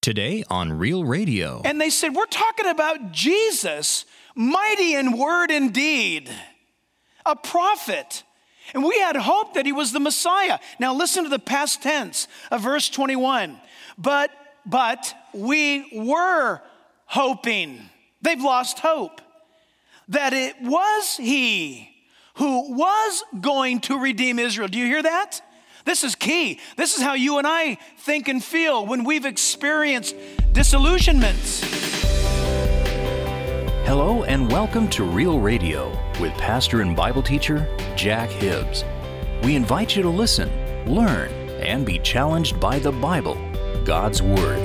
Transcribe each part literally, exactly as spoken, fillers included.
Today on Real Radio. And they said, we're talking about Jesus, mighty in word and deed, a prophet. And we had hope that he was the Messiah. Now listen to the past tense of verse twenty-one. But, but we were hoping. They've lost hope. That it was he who was going to redeem Israel. Do you hear that? This is key. This is how you and I think and feel when we've experienced disillusionment. Hello and welcome to Real Radio with pastor and Bible teacher Jack Hibbs. We invite you to listen, learn, and be challenged by the Bible, God's Word.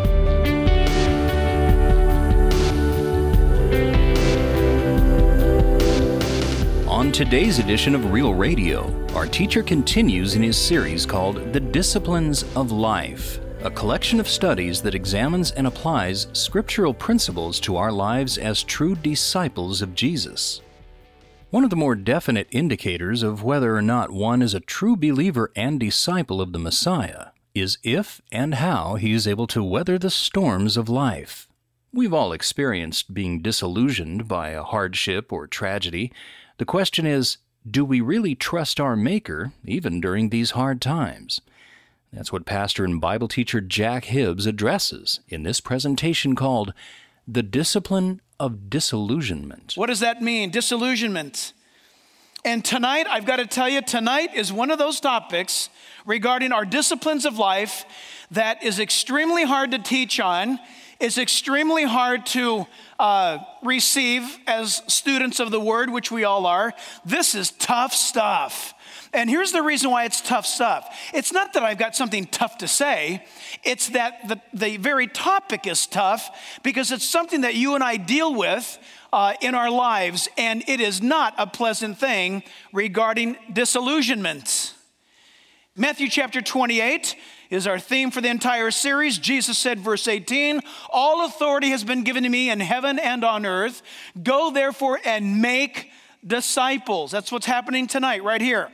On today's edition of Real Radio, our teacher continues in his series called The Disciplines of Life, a collection of studies that examines and applies scriptural principles to our lives as true disciples of Jesus. One of the more definite indicators of whether or not one is a true believer and disciple of the Messiah is if and how he is able to weather the storms of life. We've all experienced being disillusioned by a hardship or tragedy. The question is, do we really trust our Maker even during these hard times? That's what pastor and Bible teacher Jack Hibbs addresses in this presentation called The Discipline of Disillusionment. What does that mean, disillusionment? And tonight, I've got to tell you, tonight is one of those topics regarding our disciplines of life that is extremely hard to teach on. It's extremely hard to uh, receive as students of the Word, which we all are. This is tough stuff. And here's the reason why it's tough stuff. It's not that I've got something tough to say. It's that the, the very topic is tough because it's something that you and I deal with uh, in our lives, and it is not a pleasant thing regarding disillusionment. Matthew chapter twenty-eight is our theme for the entire series. Jesus said, verse eighteen, all authority has been given to me in heaven and on earth. Go therefore and make disciples. That's what's happening tonight right here.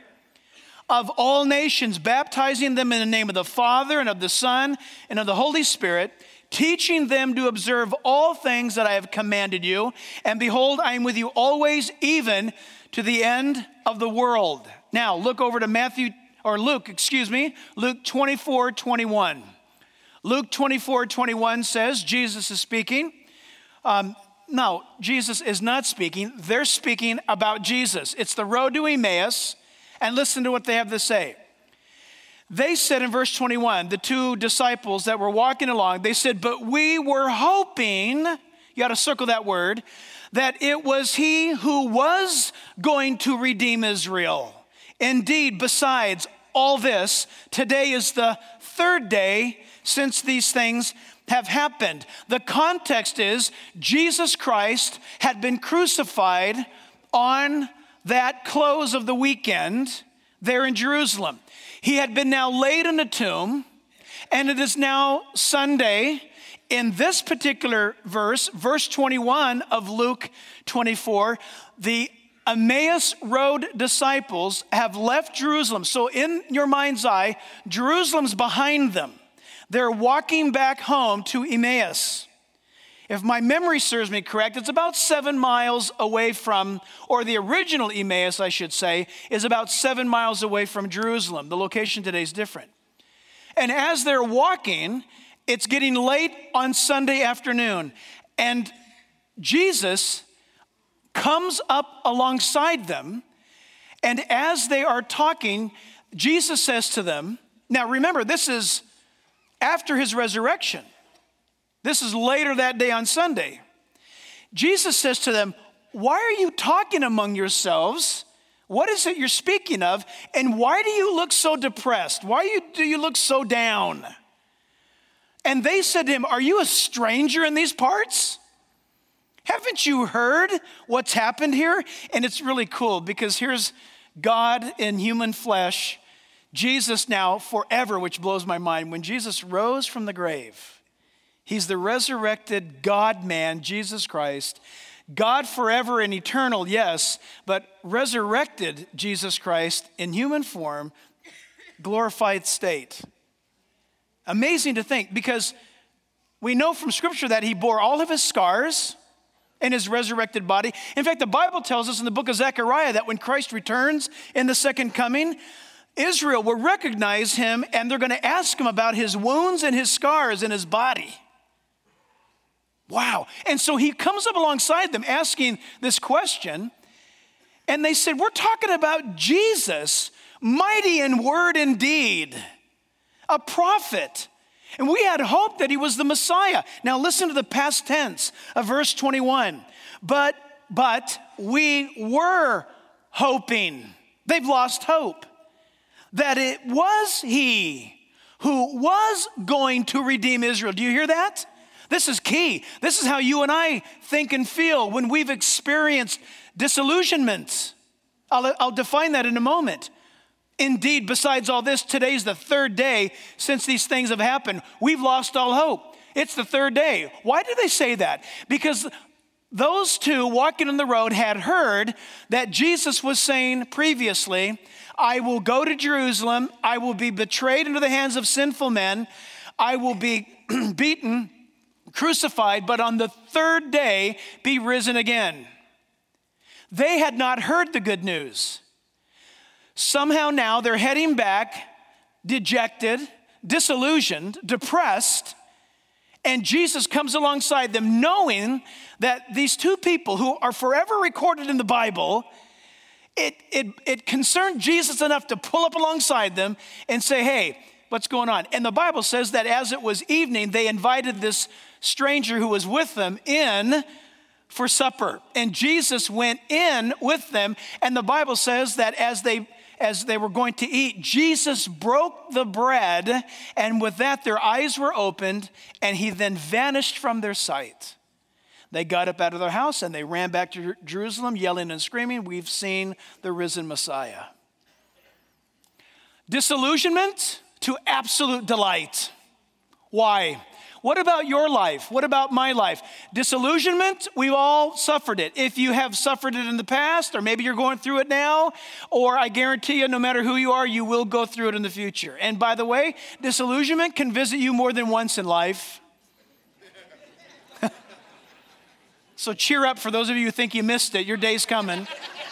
Of all nations, baptizing them in the name of the Father and of the Son and of the Holy Spirit, teaching them to observe all things that I have commanded you. And behold, I am with you always, even to the end of the world. Now, look over to Matthew Or Luke, excuse me, Luke twenty-four twenty-one. Luke twenty-four twenty-one says, Jesus is speaking. Um, no, Jesus is not speaking. They're speaking about Jesus. It's the road to Emmaus. And listen to what they have to say. They said in verse twenty-one, the two disciples that were walking along, they said, but we were hoping, you got to circle that word, that it was he who was going to redeem Israel. Indeed, besides all this, today is the third day since these things have happened. The context is Jesus Christ had been crucified on that close of the weekend there in Jerusalem. He had been now laid in a tomb, and it is now Sunday. In this particular verse, verse twenty-one of Luke twenty-four, the Emmaus Road disciples have left Jerusalem. So in your mind's eye, Jerusalem's behind them. They're walking back home to Emmaus. If my memory serves me correct, it's about seven miles away from, or the original Emmaus, I should say, is about seven miles away from Jerusalem. The location today is different. And as they're walking, it's getting late on Sunday afternoon. And Jesus comes up alongside them, and as they are talking, Jesus says to them, now remember, this is after his resurrection. This is later that day on Sunday. Jesus says to them, why are you talking among yourselves? What is it you're speaking of? And why do you look so depressed? Why do you look so down? And they said to him, are you a stranger in these parts? Haven't you heard what's happened here? And it's really cool because here's God in human flesh, Jesus now forever, which blows my mind. When Jesus rose from the grave, he's the resurrected God-man, Jesus Christ. God forever and eternal, yes, but resurrected Jesus Christ in human form, glorified state. Amazing to think, because We know from Scripture that he bore all of his scars in his resurrected body. In fact, the Bible tells us in the book of Zechariah that when Christ returns in the second coming, Israel will recognize him and they're going to ask him about his wounds and his scars in his body. Wow. And so he comes up alongside them asking this question. And they said, we're talking about Jesus, mighty in word and deed, a prophet. And we had hope that he was the Messiah. Now listen to the past tense of verse twenty-one. But, but we were hoping. They've lost hope. That it was he who was going to redeem Israel. Do you hear that? This is key. This is how you and I think and feel when we've experienced disillusionment. I'll, I'll define that in a moment. Indeed, besides all this, today's the third day since these things have happened. We've lost all hope. It's the third day. Why do they say that? Because those two walking on the road had heard that Jesus was saying previously, I will go to Jerusalem, I will be betrayed into the hands of sinful men, I will be beaten, crucified, but on the third day be risen again. They had not heard the good news. Somehow now they're heading back, dejected, disillusioned, depressed, and Jesus comes alongside them knowing that these two people who are forever recorded in the Bible, it, it, it concerned Jesus enough to pull up alongside them and say, hey, what's going on? And the Bible says that as it was evening, they invited this stranger who was with them in for supper. And Jesus went in with them. And the Bible says that as they as they were going to eat, Jesus broke the bread. And with that, their eyes were opened. And he then vanished from their sight. They got up out of their house and they ran back to Jerusalem, yelling and screaming, we've seen the risen Messiah. Disillusionment to absolute delight. Why? What about your life? What about my life? Disillusionment, we've all suffered it. If you have suffered it in the past, or maybe you're going through it now, or I guarantee you, no matter who you are, you will go through it in the future. And by the way, disillusionment can visit you more than once in life. So cheer up for those of you who think you missed it. Your day's coming.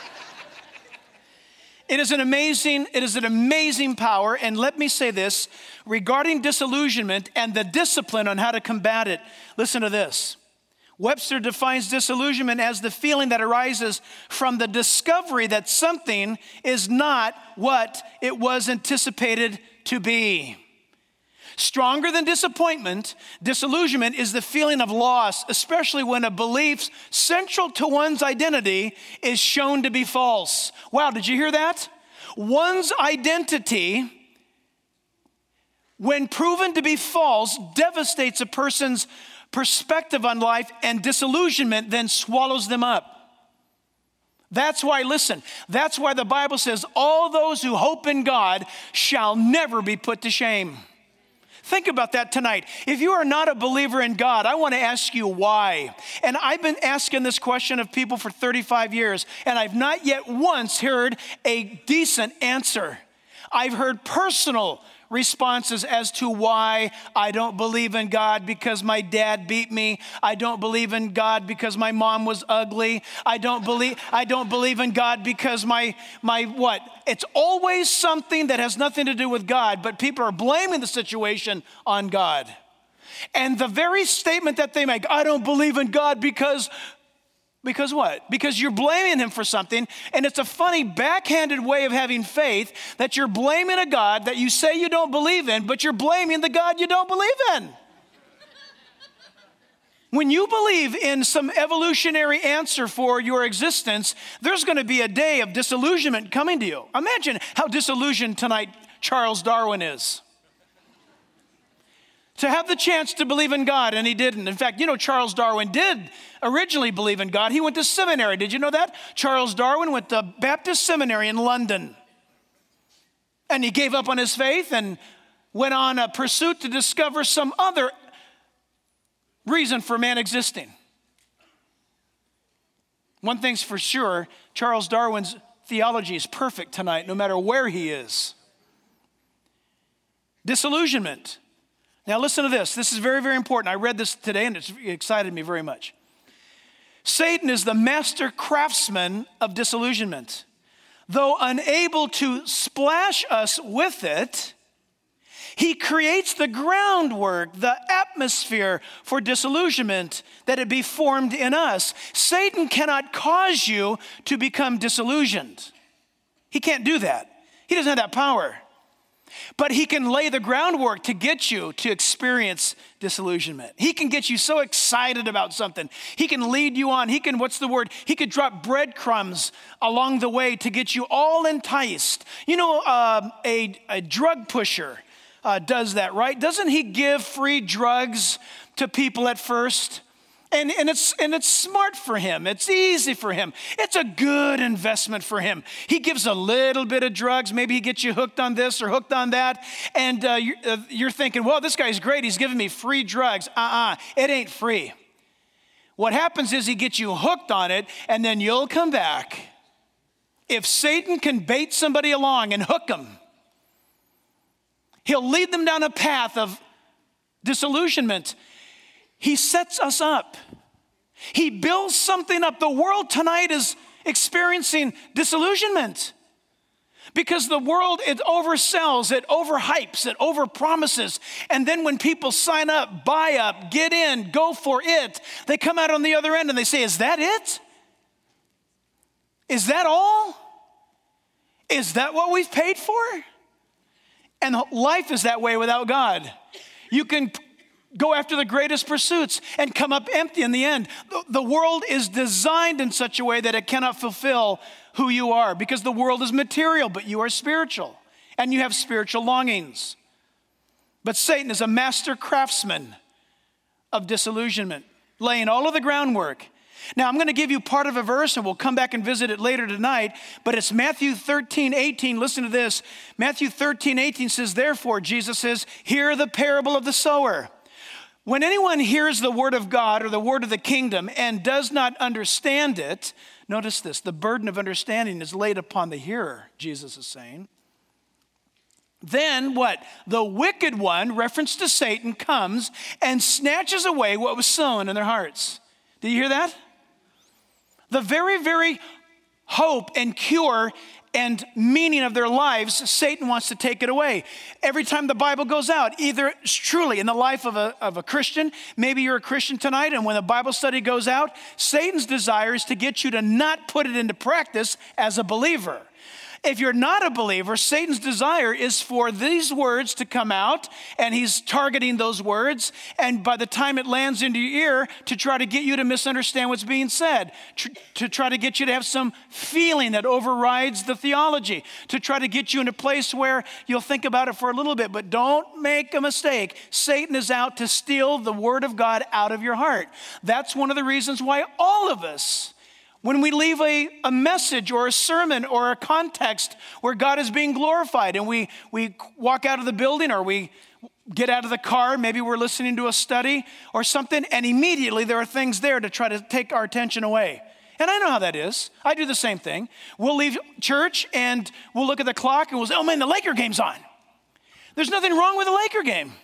It is an amazing, it is an amazing power. And let me say this, regarding disillusionment and the discipline on how to combat it. Listen to this. Webster defines disillusionment as the feeling that arises from the discovery that something is not what it was anticipated to be. Stronger than disappointment, disillusionment is the feeling of loss, especially when a belief central to one's identity is shown to be false. Wow, did you hear that? One's identity, when proven to be false, devastates a person's perspective on life, and disillusionment then swallows them up. That's why, listen, that's why the Bible says, all those who hope in God shall never be put to shame. Think about that tonight. If you are not a believer in God, I want to ask you why. And I've been asking this question of people for thirty-five years, and I've not yet once heard a decent answer. I've heard personal responses as to why I don't believe in God because my dad beat me. I don't believe in God because my mom was ugly. I don't believe I don't believe in God because my my what? It's always something that has nothing to do with God, but people are blaming the situation on God. And the very statement that they make, I don't believe in God because Because what? Because you're blaming him for something, and it's a funny backhanded way of having faith that you're blaming a God that you say you don't believe in, but you're blaming the God you don't believe in. When you believe in some evolutionary answer for your existence, there's going to be a day of disillusionment coming to you. Imagine how disillusioned tonight Charles Darwin is. To have the chance to believe in God, and he didn't. In fact, you know, Charles Darwin did originally believe in God. He went to seminary. Did you know that? Charles Darwin went to Baptist Seminary in London. And he gave up on his faith and went on a pursuit to discover some other reason for man existing. One thing's for sure, Charles Darwin's theology is perfect tonight, no matter where he is. Disillusionment. Now listen to this. This is very, very important. I read this today and it's excited me very much. Satan is the master craftsman of disillusionment. Though unable to splash us with it, he creates the groundwork, the atmosphere for disillusionment, that it be formed in us. Satan cannot cause you to become disillusioned. He can't do that. He doesn't have that power. But he can lay the groundwork to get you to experience disillusionment. He can get you so excited about something. He can lead you on. He can, what's the word? He could drop breadcrumbs along the way to get you all enticed. You know, uh, a, a drug pusher uh, does that, right? Doesn't he give free drugs to people at first? And, and, it's, and it's smart for him. It's easy for him. It's a good investment for him. He gives a little bit of drugs. Maybe he gets you hooked on this or hooked on that. And uh, you're, uh, you're thinking, well, this guy's great. He's giving me free drugs. Uh-uh, it ain't free. What happens is he gets you hooked on it, and then you'll come back. If Satan can bait somebody along and hook them, he'll lead them down a path of disillusionment. He sets us up. He builds something up. The world tonight is experiencing disillusionment because the world, it oversells, it overhypes, it overpromises. And then when people sign up, buy up, get in, go for it, they come out on the other end and they say, is that it? Is that all? Is that what we've paid for? And life is that way without God. You can go after the greatest pursuits and come up empty in the end. The, the world is designed in such a way that it cannot fulfill who you are, because the world is material, but you are spiritual and you have spiritual longings. But Satan is a master craftsman of disillusionment, laying all of the groundwork. Now, I'm going to give you part of a verse, and we'll come back and visit it later tonight, but it's Matthew thirteen, eighteen. Listen to this. Matthew thirteen, eighteen says, therefore, Jesus says, hear the parable of the sower. When anyone hears the word of God or the word of the kingdom and does not understand it, notice this, the burden of understanding is laid upon the hearer, Jesus is saying. Then what? The wicked one, reference to Satan, comes and snatches away what was sown in their hearts. Did you hear that? The very, very hope and cure and meaning of their lives, Satan wants to take it away. Every time the Bible goes out, either truly in the life of a, of a Christian, maybe you're a Christian tonight, and when the Bible study goes out, Satan's desire is to get you to not put it into practice as a believer. If you're not a believer, Satan's desire is for these words to come out, and he's targeting those words, and by the time it lands into your ear, to try to get you to misunderstand what's being said, tr- to try to get you to have some feeling that overrides the theology, to try to get you in a place where you'll think about it for a little bit, but don't make a mistake. Satan is out to steal the word of God out of your heart. That's one of the reasons why all of us, when we leave a, a message or a sermon or a context where God is being glorified, and we, we walk out of the building or we get out of the car, maybe we're listening to a study or something, and immediately there are things there to try to take our attention away. And I know how that is. I do the same thing. We'll leave church and we'll look at the clock and we'll say, oh man, the Laker game's on. There's nothing wrong with the Laker game.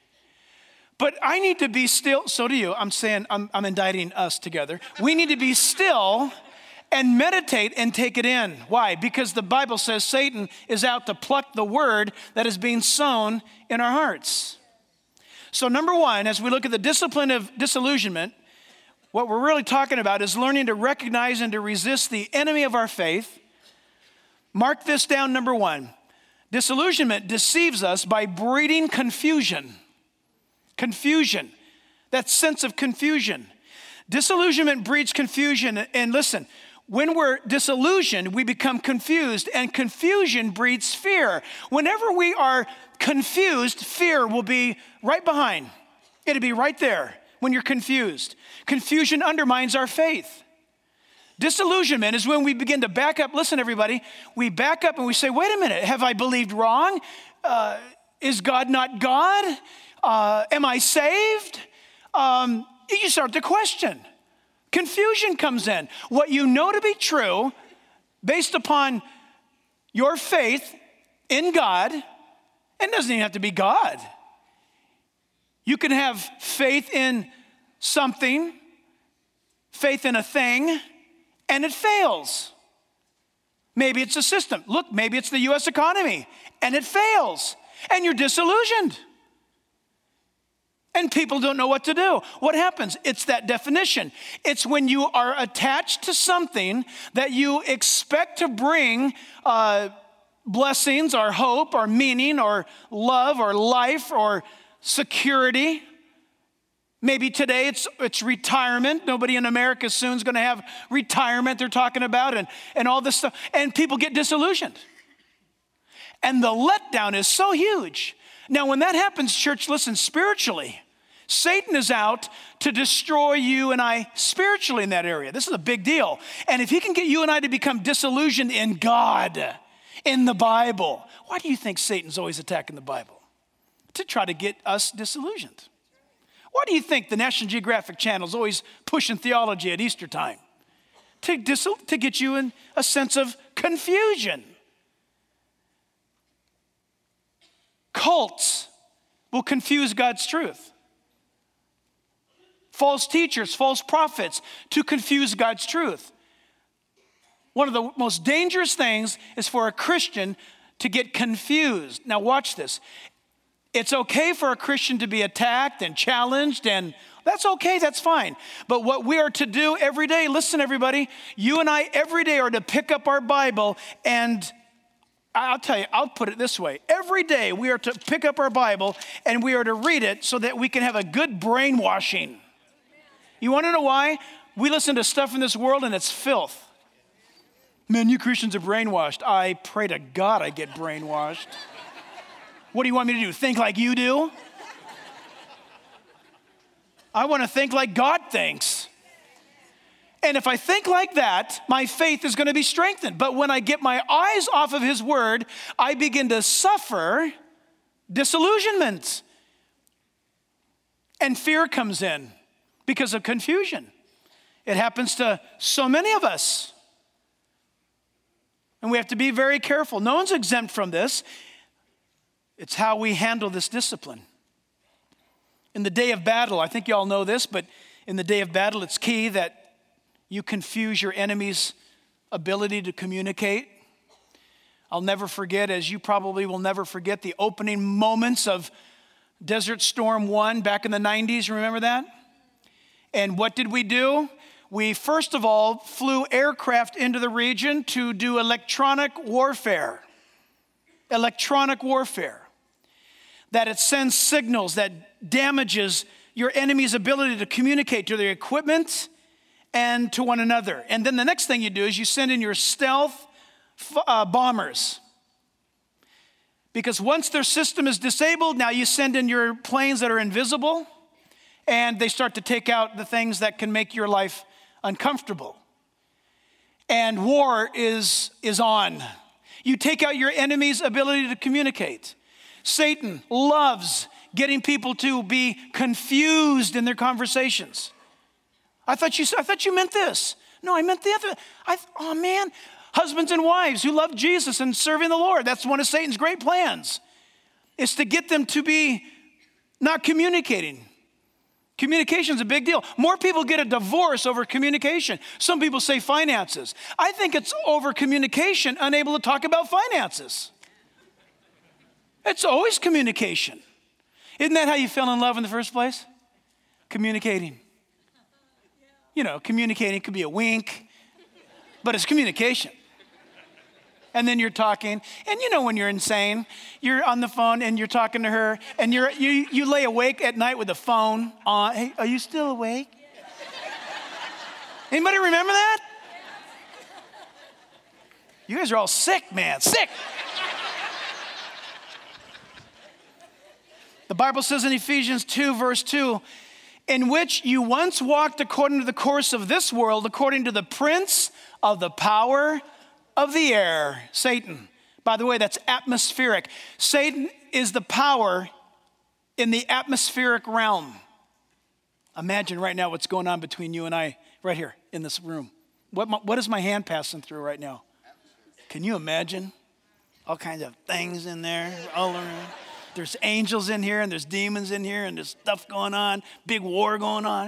But I need to be still, so do you. I'm saying, I'm, I'm indicting us together. We need to be still and meditate and take it in. Why? Because the Bible says Satan is out to pluck the word that is being sown in our hearts. So number one, as we look at the discipline of disillusionment, what we're really talking about is learning to recognize and to resist the enemy of our faith. Mark this down, number one. Disillusionment deceives us by breeding confusion. Confusion, that sense of confusion. Disillusionment breeds confusion. And listen, when we're disillusioned, we become confused, and confusion breeds fear. Whenever we are confused, fear will be right behind. It'll be right there when you're confused. Confusion undermines our faith. Disillusionment is when we begin to back up. Listen, everybody, we back up and we say, wait a minute, have I believed wrong? Uh, is God not God? Uh, am I saved? Um, you start to question. Confusion comes in. What you know to be true, based upon your faith in God, and it doesn't even have to be God. You can have faith in something, faith in a thing, and it fails. Maybe it's a system. Look, maybe it's the U S economy, and it fails, and you're disillusioned. And people don't know what to do. What happens? It's that definition. It's when you are attached to something that you expect to bring uh, blessings or hope or meaning or love or life or security. Maybe today it's it's retirement. Nobody in America soon is going to have retirement they're talking about and, and all this stuff. And people get disillusioned. And the letdown is so huge. Now, when that happens, church, listen, spiritually, Satan is out to destroy you and I spiritually in that area. This is a big deal. And if he can get you and I to become disillusioned in God, in the Bible, why do you think Satan's always attacking the Bible? To try to get us disillusioned. Why do you think the National Geographic Channel is always pushing theology at Easter time? To, dis- to get you in a sense of confusion. Cults will confuse God's truth. False teachers, false prophets, to confuse God's truth. One of the most dangerous things is for a Christian to get confused. Now watch this. It's okay for a Christian to be attacked and challenged, and that's okay, that's fine. But what we are to do every day, listen everybody, you and I every day are to pick up our Bible, and I'll tell you, I'll put it this way. Every day we are to pick up our Bible and we are to read it so that we can have a good brainwashing. You want to know why? We listen to stuff in this world and it's filth. Man, you Christians are brainwashed. I pray to God I get brainwashed. What do you want me to do? Think like you do? I want to think like God thinks. And if I think like that, my faith is going to be strengthened. But when I get my eyes off of his word, I begin to suffer disillusionment. And fear comes in because of confusion. It happens to so many of us. And we have to be very careful. No one's exempt from this. It's how we handle this discipline. In the day of battle, I think you all know this, but in the day of battle, it's key that you confuse your enemy's ability to communicate. I'll never forget, as you probably will never forget, the opening moments of Desert Storm one back in the nineties. Remember that? And what did we do? We first of all flew aircraft into the region to do electronic warfare. Electronic warfare. That it sends signals that damages your enemy's ability to communicate to their equipment and to one another. And then the next thing you do is you send in your stealth uh, bombers. Because once their system is disabled, now you send in your planes that are invisible, and they start to take out the things that can make your life uncomfortable. And war is, is on. You take out your enemy's ability to communicate. Satan loves getting people to be confused in their conversations. I thought you I thought you meant this. No, I meant the other. I, oh man, husbands and wives who love Jesus and serving the Lord. That's one of Satan's great plans. Is to get them to be not communicating. Communication is a big deal. More people get a divorce over communication. Some people say finances. I think it's over communication, unable to talk about finances. It's always communication. Isn't that how you fell in love in the first place? Communicating. You know, communicating could be a wink, but it's communication. And then you're talking, and you know when you're insane, you're on the phone and you're talking to her, and you're you you lay awake at night with the phone on. Hey, are you still awake? Anybody remember that? You guys are all sick, man, sick. The Bible says in Ephesians two, verse two, in which you once walked according to the course of this world, according to the prince of the power of the air, Satan. By the way, that's atmospheric. Satan is the power in the atmospheric realm. Imagine right now what's going on between you and I right here in this room. What, what is my hand passing through right now? Can you imagine? All kinds of things in there, all around. There's angels in here and there's demons in here and there's stuff going on, big war going on.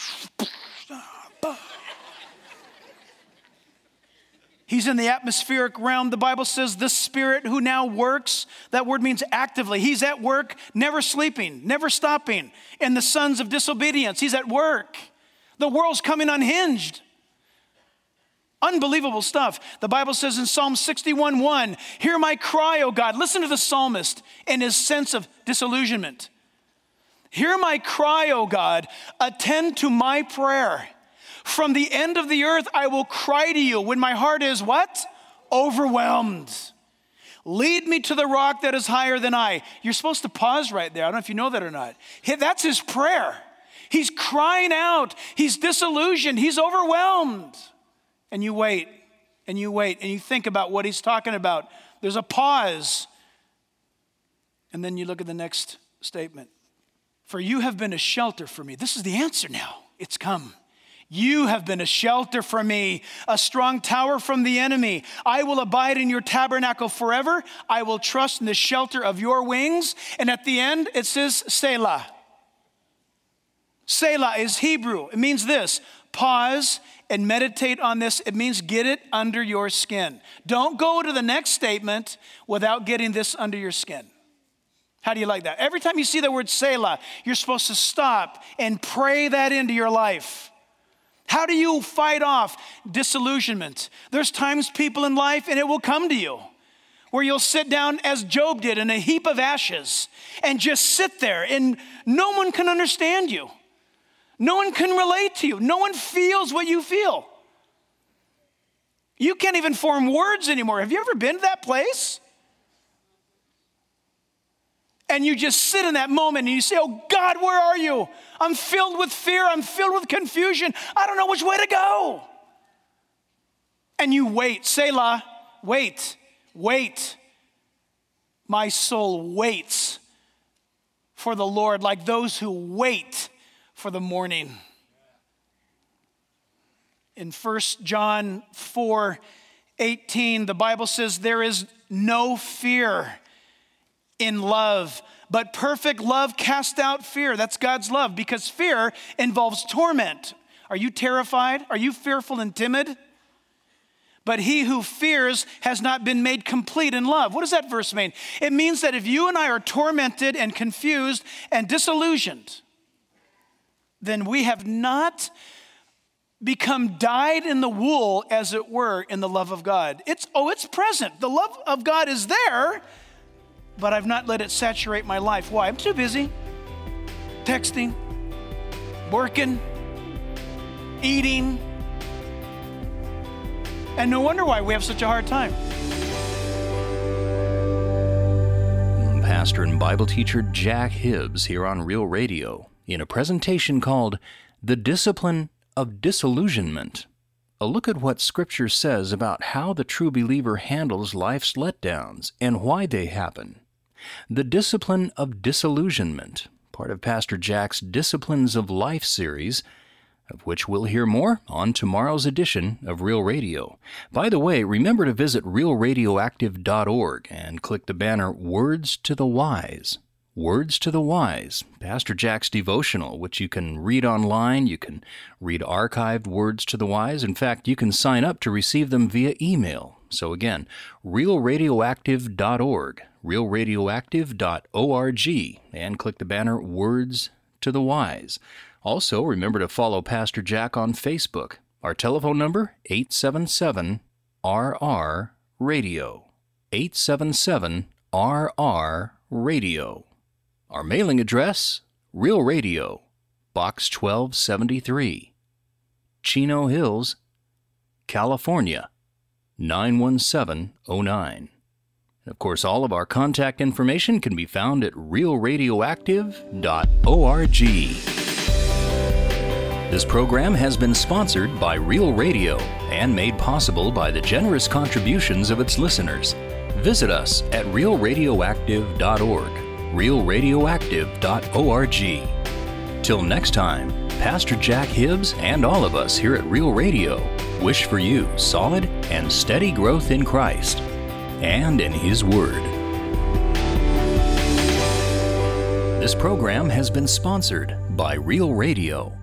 He's in the atmospheric realm. The Bible says the Spirit who now works, that word means actively. He's at work, never sleeping, never stopping. In the sons of disobedience, he's at work. The world's coming unhinged. Unbelievable stuff. The Bible says in Psalm sixty-one one, hear my cry, O God. Listen to the psalmist and his sense of disillusionment. Hear my cry, O God. Attend to my prayer. From the end of the earth, I will cry to you when my heart is what? Overwhelmed. Lead me to the rock that is higher than I. You're supposed to pause right there. I don't know if you know that or not. That's his prayer. He's crying out. He's disillusioned. He's overwhelmed. And you wait, and you wait, and you think about what he's talking about. There's a pause. And then you look at the next statement. For you have been a shelter for me. This is the answer now. It's come. You have been a shelter for me, a strong tower from the enemy. I will abide in your tabernacle forever. I will trust in the shelter of your wings. And at the end, it says Selah. Selah is Hebrew. It means this: pause and meditate on this. It means get it under your skin. Don't go to the next statement without getting this under your skin. How do you like that? Every time you see the word Selah, you're supposed to stop and pray that into your life. How do you fight off disillusionment? There's times, people in life, and it will come to you, where you'll sit down as Job did in a heap of ashes and just sit there, and no one can understand you. No one can relate to you. No one feels what you feel. You can't even form words anymore. Have you ever been to that place? And you just sit in that moment and you say, oh God, where are you? I'm filled with fear. I'm filled with confusion. I don't know which way to go. And you wait. Selah, wait, wait. My soul waits for the Lord like those who wait for the morning. In First John four eighteen, the Bible says there is no fear in love, but perfect love casts out fear. That's God's love, because fear involves torment. Are you terrified? Are you fearful and timid? But he who fears has not been made complete in love. What does that verse mean? It means that if you and I are tormented and confused and disillusioned, then we have not become dyed in the wool, as it were, in the love of God. It's, oh, it's present. The love of God is there, but I've not let it saturate my life. Why? I'm too busy texting, working, eating. And no wonder why we have such a hard time. Pastor and Bible teacher Jack Hibbs here on Real Radio in a presentation called The Discipline of Disillusionment. A look at what Scripture says about how the true believer handles life's letdowns and why they happen. The Discipline of Disillusionment, part of Pastor Jack's Disciplines of Life series, of which we'll hear more on tomorrow's edition of Real Radio. By the way, remember to visit real radioactive dot org and click the banner Words to the Wise. Words to the Wise, Pastor Jack's devotional, which you can read online. You can read archived Words to the Wise. In fact, you can sign up to receive them via email. So again, real radioactive dot org, real radioactive dot org, and click the banner Words to the Wise. Also, remember to follow Pastor Jack on Facebook. Our telephone number, eight seven seven R R radio, eight seven seven R R radio. Our mailing address, Real Radio, Box twelve seventy-three, Chino Hills, California, nine one seven oh nine. And of course, all of our contact information can be found at real radioactive dot org. This program has been sponsored by Real Radio and made possible by the generous contributions of its listeners. Visit us at real radioactive dot org. real radioactive dot org. Till next time, Pastor Jack Hibbs and all of us here at Real Radio wish for you solid and steady growth in Christ and in His Word. This program has been sponsored by Real Radio.